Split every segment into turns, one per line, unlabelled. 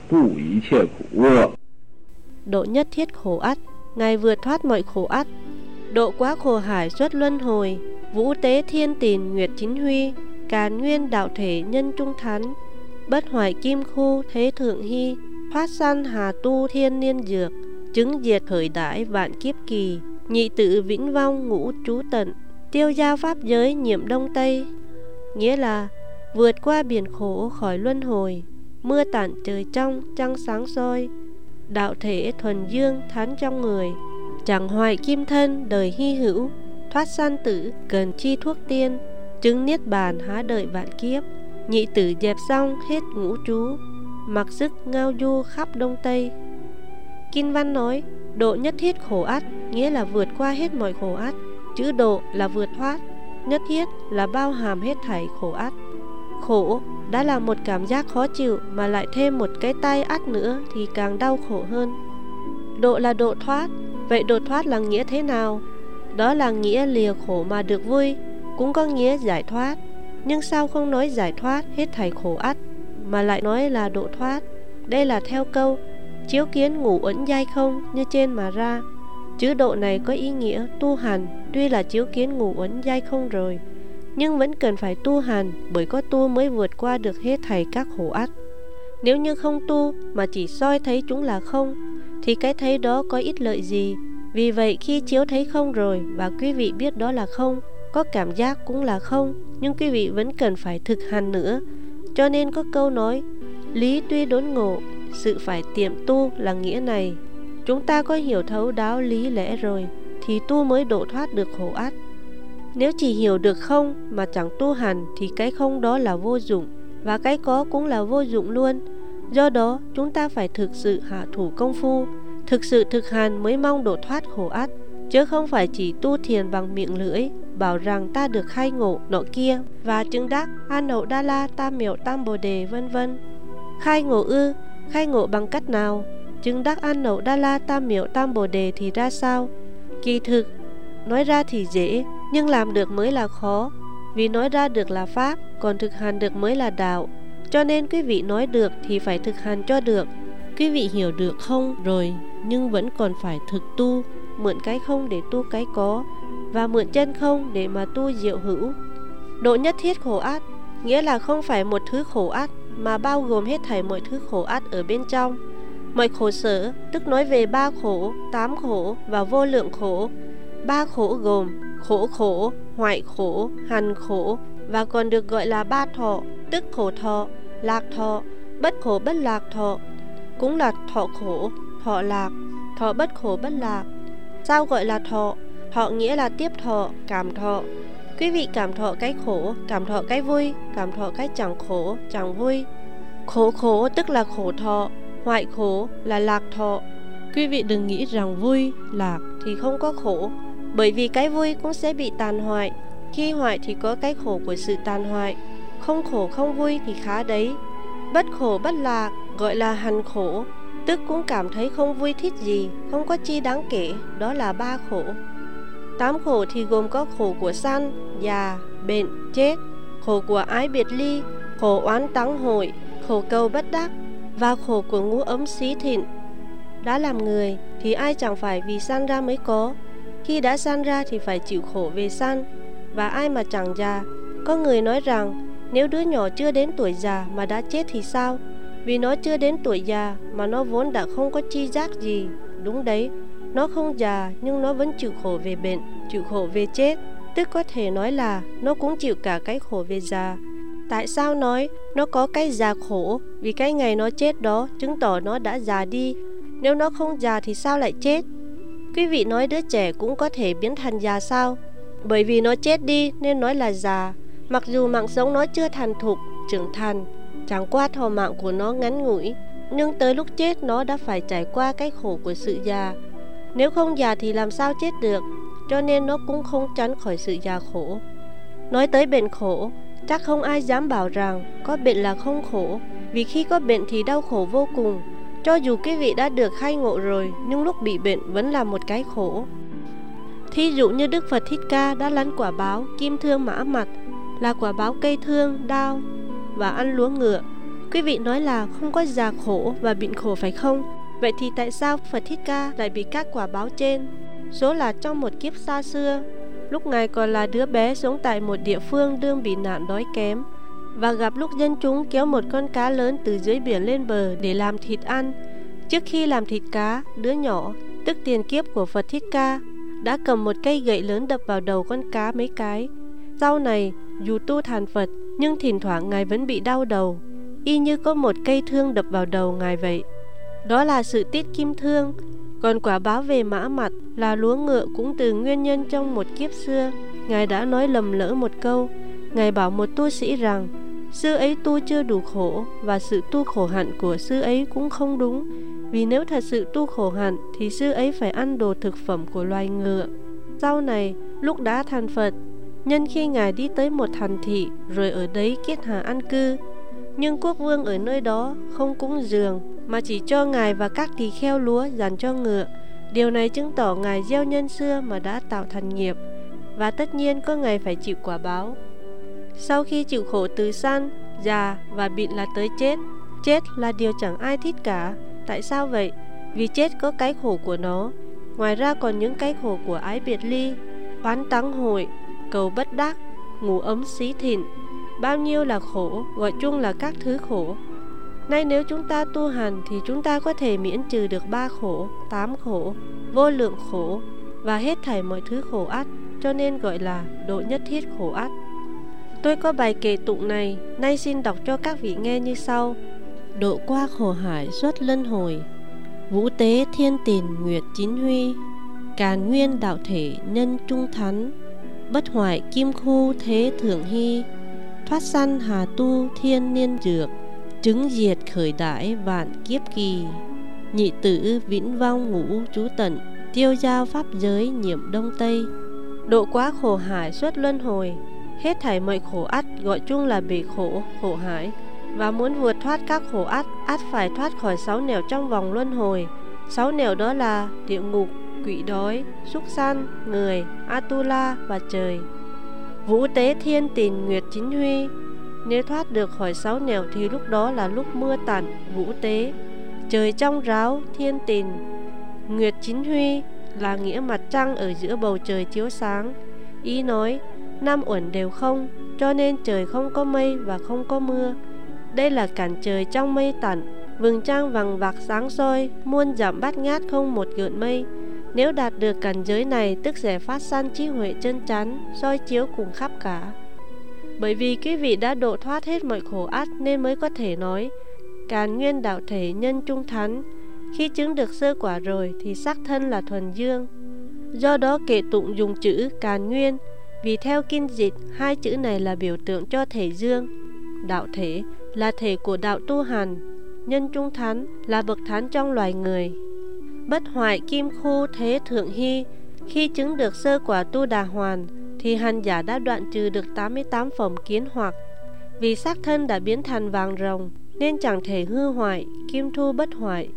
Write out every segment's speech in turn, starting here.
度一切苦厄。
Độ nhất thiết khổ ắt, Ngài vượt thoát mọi khổ ắt. Độ quá khổ hải xuất luân hồi, vũ tế thiên tìn nguyệt chính huy, càn nguyên đạo thể nhân trung thánh, bất hoại kim khu thế thượng hy, thoát sanh hà tu thiên niên dược, chứng diệt khởi đãi vạn kiếp kỳ, nhị tự vĩnh vong ngũ trú tận, tiêu giao pháp giới nhiệm đông tây. Nghĩa là vượt qua biển khổ khỏi luân hồi, mưa tạnh trời trong trăng sáng soi, đạo thể thuần dương thánh trong người, chẳng hoại kim thân đời hy hữu, thoát sanh tử cần chi thuốc tiên, chứng niết bàn há đợi vạn kiếp, nhị tử dẹp xong hết ngũ trú, mặc sức ngao du khắp đông tây. Kinh văn nói độ nhất thiết khổ ắt, nghĩa là vượt qua hết mọi khổ ắt. Chữ độ là vượt thoát, nhất thiết là bao hàm hết thảy khổ ắt. Khổ đã là một cảm giác khó chịu mà lại thêm một cái tai ắt nữa thì càng đau khổ hơn. Độ là độ thoát, vậy độ thoát là nghĩa thế nào? Đó là nghĩa lìa khổ mà được vui, cũng có nghĩa giải thoát. Nhưng sao không nói giải thoát hết thảy khổ ắt mà lại nói là độ thoát? Đây là theo câu chiếu kiến ngủ uẩn giai không như trên mà ra. Chữ độ này có ý nghĩa tu hành, tuy là chiếu kiến ngủ uẩn giai không rồi, nhưng vẫn cần phải tu hành, bởi có tu mới vượt qua được hết thảy các khổ ắt. Nếu như không tu mà chỉ soi thấy chúng là không, thì cái thấy đó có ích lợi gì? Vì vậy khi chiếu thấy không rồi và quý vị biết đó là không, có cảm giác cũng là không, nhưng quý vị vẫn cần phải thực hành nữa. Cho nên có câu nói lý tuy đốn ngộ, sự phải tiệm tu là nghĩa này. Chúng ta có hiểu thấu đáo lý lẽ rồi thì tu mới độ thoát được khổ ắt. Nếu chỉ hiểu được không mà chẳng tu hành thì cái không đó là vô dụng, và cái có cũng là vô dụng luôn. Do đó chúng ta phải thực sự hạ thủ công phu, thực sự thực hành mới mong độ thoát khổ ắt, chứ không phải chỉ tu thiền bằng miệng lưỡi, bảo rằng ta được khai ngộ nọ kia và chứng đắc An Hậu Đa La Tam Miệu Tam Bồ Đề vân vân. Khai ngộ ư? Khai ngộ bằng cách nào? Chứng đắc An Hậu Đa La Tam Miệu Tam Bồ Đề thì ra sao? Kỳ thực nói ra thì dễ, nhưng làm được mới là khó. Vì nói ra được là pháp, còn thực hành được mới là đạo. Cho nên quý vị nói được thì phải thực hành cho được. Quý vị hiểu được không rồi, nhưng vẫn còn phải thực tu, mượn cái không để tu cái có, và mượn chân không để mà tu diệu hữu. Độ nhất thiết khổ ắt, nghĩa là không phải một thứ khổ ắt, mà bao gồm hết thảy mọi thứ khổ ắt ở bên trong. Mọi khổ sở, tức nói về 3 khổ, 8 khổ và vô lượng khổ. 3 khổ gồm khổ khổ, hoại khổ, hành khổ, và còn được gọi là 3 thọ, tức khổ thọ, lạc thọ, bất khổ bất lạc thọ, cũng là thọ khổ, thọ lạc, thọ bất khổ bất lạc. Sao gọi là thọ? Thọ nghĩa là tiếp thọ, cảm thọ. Quý vị cảm thọ cái khổ, cảm thọ cái vui, cảm thọ cái chẳng khổ, chẳng vui. Khổ khổ tức là khổ thọ, hoại khổ là lạc thọ. Quý vị đừng nghĩ rằng vui, lạc thì không có khổ, bởi vì cái vui cũng sẽ bị tàn hoại. Khi hoại thì có cái khổ của sự tàn hoại. Không khổ không vui thì khá đấy. Bất khổ bất lạc gọi là hành khổ, tức cũng cảm thấy không vui thích gì, không có chi đáng kể, đó là 3 khổ. 8 khổ thì gồm có khổ của sanh, già, bệnh, chết, khổ của ái biệt ly, khổ oán táng hội, khổ cầu bất đắc, và khổ của ngũ ấm xí thịnh. Đã làm người thì ai chẳng phải vì sanh ra mới có. Khi đã sanh ra thì phải chịu khổ về sanh. Và ai mà chẳng già? Có người nói rằng nếu đứa nhỏ chưa đến tuổi già mà đã chết thì sao? Vì nó chưa đến tuổi già mà nó vốn đã không có chi giác gì. Đúng đấy, nó không già nhưng nó vẫn chịu khổ về bệnh, chịu khổ về chết. Tức có thể nói là nó cũng chịu cả cái khổ về già. Tại sao nói nó có cái già khổ? Vì cái ngày nó chết đó chứng tỏ nó đã già đi. Nếu nó không già thì sao lại chết? Quý vị nói đứa trẻ cũng có thể biến thành già sao? Bởi vì nó chết đi nên nói là già. Mặc dù mạng sống nó chưa thành thục, trưởng thành, chẳng qua thọ mạng của nó ngắn ngủi, nhưng tới lúc chết nó đã phải trải qua cái khổ của sự già. Nếu không già thì làm sao chết được? Cho nên nó cũng không tránh khỏi sự già khổ. Nói tới bệnh khổ, chắc không ai dám bảo rằng có bệnh là không khổ, vì khi có bệnh thì đau khổ vô cùng. Cho dù quý vị đã được khai ngộ rồi, nhưng lúc bị bệnh vẫn là một cái khổ. Thí dụ như Đức Phật Thích Ca đã lăn quả báo kim thương mã mặt, là quả báo cây thương, đao và ăn lúa ngựa. Quý vị nói là không có già khổ và bệnh khổ phải không? Vậy thì tại sao Phật Thích Ca lại bị các quả báo trên? Số là trong một kiếp xa xưa, lúc Ngài còn là đứa bé sống tại một địa phương đương bị nạn đói kém, và gặp lúc dân chúng kéo một con cá lớn từ dưới biển lên bờ để làm thịt ăn. Trước khi làm thịt cá, đứa nhỏ, tức tiền kiếp của Phật Thích Ca, đã cầm một cây gậy lớn đập vào đầu con cá mấy cái. Sau này, dù tu thành Phật, nhưng thỉnh thoảng Ngài vẫn bị đau đầu, y như có một cây thương đập vào đầu Ngài vậy. Đó là sự tiết kim thương. Còn quả báo về mã mặt là lúa ngựa cũng từ nguyên nhân trong một kiếp xưa. Ngài đã nói lầm lỡ một câu. Ngài bảo một tu sĩ rằng sư ấy tu chưa đủ khổ, và sự tu khổ hạnh của sư ấy cũng không đúng. Vì nếu thật sự tu khổ hạnh thì sư ấy phải ăn đồ thực phẩm của loài ngựa. Sau này, lúc đã thành Phật, nhân khi Ngài đi tới một thành thị rồi ở đấy kiết hạ an cư, nhưng quốc vương ở nơi đó không cúng dường mà chỉ cho Ngài và các tỳ kheo lúa dành cho ngựa. Điều này chứng tỏ Ngài gieo nhân xưa mà đã tạo thành nghiệp, và tất nhiên có ngày phải chịu quả báo. Sau khi chịu khổ từ sanh, già và bệnh là tới chết. Chết là điều chẳng ai thích cả. Tại sao vậy? Vì chết có cái khổ của nó. Ngoài ra còn những cái khổ của ái biệt ly, oán táng hội, cầu bất đắc, ngủ ấm xí thịnh. Bao nhiêu là khổ, gọi chung là các thứ khổ. Nay nếu chúng ta tu hành thì chúng ta có thể miễn trừ được 3 khổ, 8 khổ, vô lượng khổ và hết thảy mọi thứ khổ ắt, cho nên gọi là độ nhất thiết khổ ắt. Tôi có bài kệ tụng này, nay xin đọc cho các vị nghe như sau. Độ qua khổ hải xuất luân hồi, vũ tế thiên tiền nguyệt chín huy, càn nguyên đạo thể nhân trung thánh, bất hoại kim khu thế thượng hy, thoát sanh hà tu thiên niên dược, chứng diệt khởi đãi vạn kiếp kỳ, nhị tử vĩnh vong ngũ trú tận, tiêu giao pháp giới nhiệm đông tây. Độ quá khổ hải xuất luân hồi, hết thảy mọi khổ ắt, gọi chung là bể khổ, khổ hải. Và muốn vượt thoát các khổ ắt, ắt phải thoát khỏi 6 nẻo trong vòng luân hồi. 6 nẻo đó là địa ngục, quỷ đói, súc sanh, người, Atula và trời. Vũ tế thiên tiền nguyệt chính huy. Nếu thoát được khỏi 6 nẻo thì lúc đó là lúc mưa tạnh, vũ tế. Trời trong ráo, thiên tiền. Nguyệt chính huy là nghĩa mặt trăng ở giữa bầu trời chiếu sáng. Ý nói, năm uẩn đều không, cho nên trời không có mây và không có mưa. Đây là cảnh trời trong mây tạnh, vầng trăng vằng vặc sáng soi, muôn dặm bát ngát không một gợn mây. Nếu đạt được cảnh giới này tức sẽ phát sanh trí huệ chân chánh, soi chiếu cùng khắp cả. Bởi vì quý vị đã độ thoát hết mọi khổ ắt nên mới có thể nói càn nguyên đạo thể nhân trung thánh. Khi chứng được sơ quả rồi thì sắc thân là thuần dương. Do đó kệ tụng dùng chữ càn nguyên, vì theo kinh dịch hai chữ này là biểu tượng cho thể dương. Đạo thể là thể của đạo tu hành, nhân trung thánh là bậc thánh trong loài người. Bất hoại kim khu thế thượng hy, khi chứng được sơ quả tu đà hoàn thì hành giả đã đoạn trừ được 88 phẩm kiến hoặc. Vì xác thân đã biến thành vàng rồng nên chẳng thể hư hoại, kim thu bất hoại.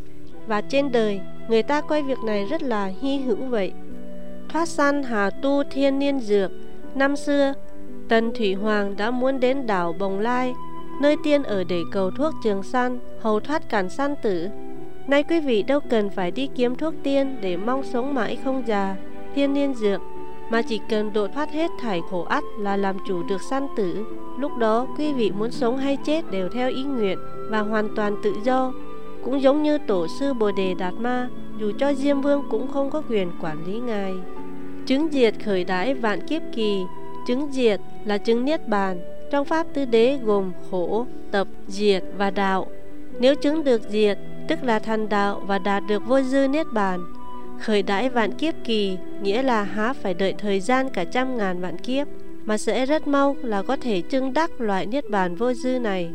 Và trên đời người ta coi việc này rất là hy hữu vậy. Thoát sanh hà tu thiên niên dược. Năm xưa Tần Thủy Hoàng đã muốn đến đảo Bồng Lai, nơi tiên ở để cầu thuốc trường sanh, hầu thoát cản sanh tử. Nay quý vị đâu cần phải đi kiếm thuốc tiên để mong sống mãi không già, thiên niên dược, mà chỉ cần độ thoát hết thảy khổ ắt là làm chủ được sanh tử. Lúc đó quý vị muốn sống hay chết đều theo ý nguyện và hoàn toàn tự do. Cũng giống như tổ sư Bồ Đề Đạt Ma, dù cho Diêm Vương cũng không có quyền quản lý ngài. Chứng diệt khởi đãi vạn kiếp kỳ. Chứng diệt là chứng niết bàn. Trong pháp tứ đế gồm khổ, tập, diệt và đạo. Nếu chứng được diệt tức là thành đạo và đạt được vô dư niết bàn. Khởi đãi vạn kiếp kỳ nghĩa là há phải đợi thời gian cả 100.000 vạn kiếp, mà sẽ rất mau là có thể chứng đắc loại niết bàn vô dư này.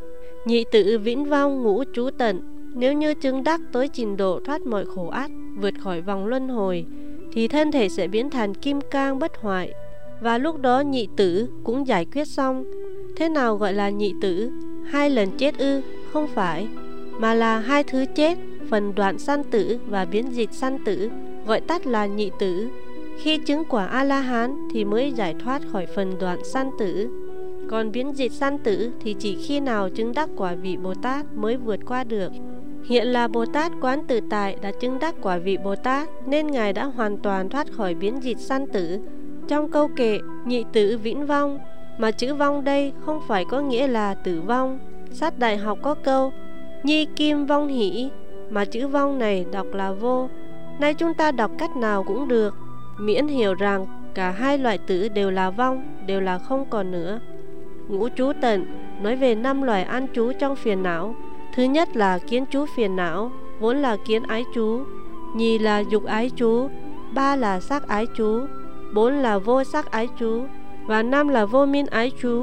Nhị tự vĩnh vong ngũ trú tận. Nếu như chứng đắc tới trình độ thoát mọi khổ ắt, vượt khỏi vòng luân hồi, thì thân thể sẽ biến thành kim cang bất hoại. Và lúc đó nhị tử cũng giải quyết xong. Thế nào gọi là nhị tử? 2 lần chết ư? Không phải, mà là 2 thứ chết, phần đoạn sanh tử và biến dịch sanh tử, gọi tắt là nhị tử. Khi chứng quả A-la-hán thì mới giải thoát khỏi phần đoạn sanh tử. Còn biến dịch sanh tử thì chỉ khi nào chứng đắc quả vị Bồ Tát mới vượt qua được. Hiện là Bồ Tát Quán Tự Tại đã chứng đắc quả vị Bồ Tát, nên Ngài đã hoàn toàn thoát khỏi biến dịch sanh tử. Trong câu kệ nhị tử vĩnh vong, mà chữ vong đây không phải có nghĩa là tử vong. Sát Đại Học có câu nhi kim vong hỷ, mà chữ vong này đọc là vô. Nay chúng ta đọc cách nào cũng được, miễn hiểu rằng cả hai loại tử đều là vong, đều là không còn nữa. Ngũ chú tận nói về 5 loại an trú trong phiền não. Thứ nhất là kiến chú phiền não, vốn là kiến ái chú. Nhì là dục ái chú. 3 là sắc ái chú. 4 là vô sắc ái chú. Và 5 là vô minh ái chú.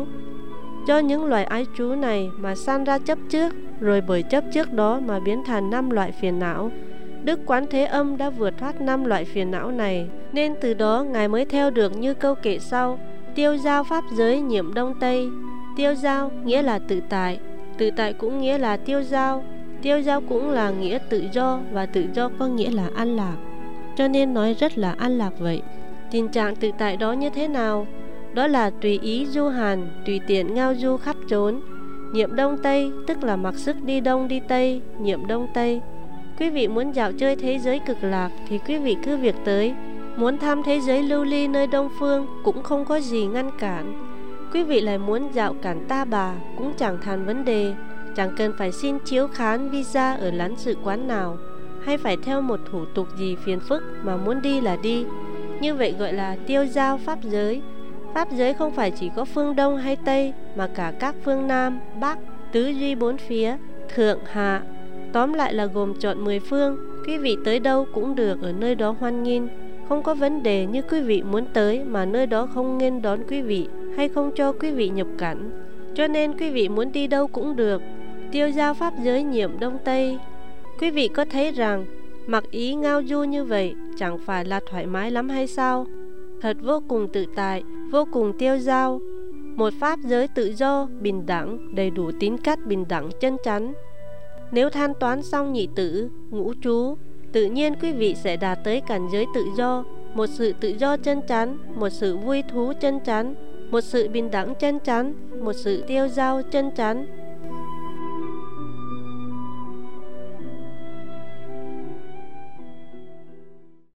Do những loại ái chú này mà sanh ra chấp trước, rồi bởi chấp trước đó mà biến thành 5 loại phiền não. Đức Quán Thế Âm đã vượt thoát 5 loại phiền não này, nên từ đó Ngài mới theo được như câu kệ sau: tiêu giao pháp giới nhiệm đông tây. Tiêu giao nghĩa là tự tại, tự tại cũng nghĩa là tiêu giao. Tiêu giao cũng là nghĩa tự do, và tự do có nghĩa là an lạc, cho nên nói rất là an lạc vậy. Tình trạng tự tại đó như thế nào? Đó là tùy ý du hành, tùy tiện ngao du khắp chốn. Nhiệm đông tây tức là mặc sức đi đông đi tây, nhiệm đông tây. Quý vị muốn dạo chơi thế giới cực lạc thì quý vị cứ việc tới. Muốn thăm thế giới lưu ly nơi Đông Phương cũng không có gì ngăn cản. Quý vị lại muốn dạo Cản Ta Bà cũng chẳng thành vấn đề. Chẳng cần phải xin chiếu khán visa ở lãnh sự quán nào, hay phải theo một thủ tục gì phiền phức, mà muốn đi là đi. Như vậy gọi là tiêu giao pháp giới. Pháp giới không phải chỉ có phương Đông hay Tây, mà cả các phương Nam, Bắc, tứ duy bốn phía, thượng, hạ. Tóm lại là gồm trọn 10 phương. Quý vị tới đâu cũng được, ở nơi đó hoan nghênh. Không có vấn đề như quý vị muốn tới mà nơi đó không nghênh đón quý vị, hay không cho quý vị nhập cảnh. Cho nên quý vị muốn đi đâu cũng được. Tiêu giao pháp giới nhiệm đông tây. Quý vị có thấy rằng mặc ý ngao du như vậy chẳng phải là thoải mái lắm hay sao? Thật vô cùng tự tại, vô cùng tiêu giao. Một pháp giới tự do, bình đẳng, đầy đủ tính cách bình đẳng chân chánh. Nếu thanh toán xong nhị tử, ngũ chú, tự nhiên quý vị sẽ đạt tới cảnh giới tự do. Một sự tự do chân chánh, một sự vui thú chân chánh, một sự bình đẳng chân chánh, một sự tiêu giao chân chánh,